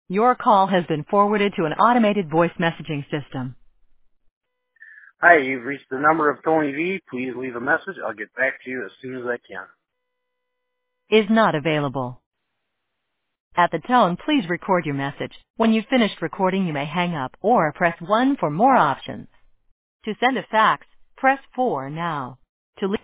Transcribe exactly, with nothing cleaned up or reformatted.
Your call has been forwarded to an automated voice messaging system. Hi, you've reached the number of Tony V. Please leave a message. I'll get back to you as soon as I can. Is not available. At the tone, please record your message. When you've finished recording, you may hang up or press one for more options. To send a fax, press four now. To leave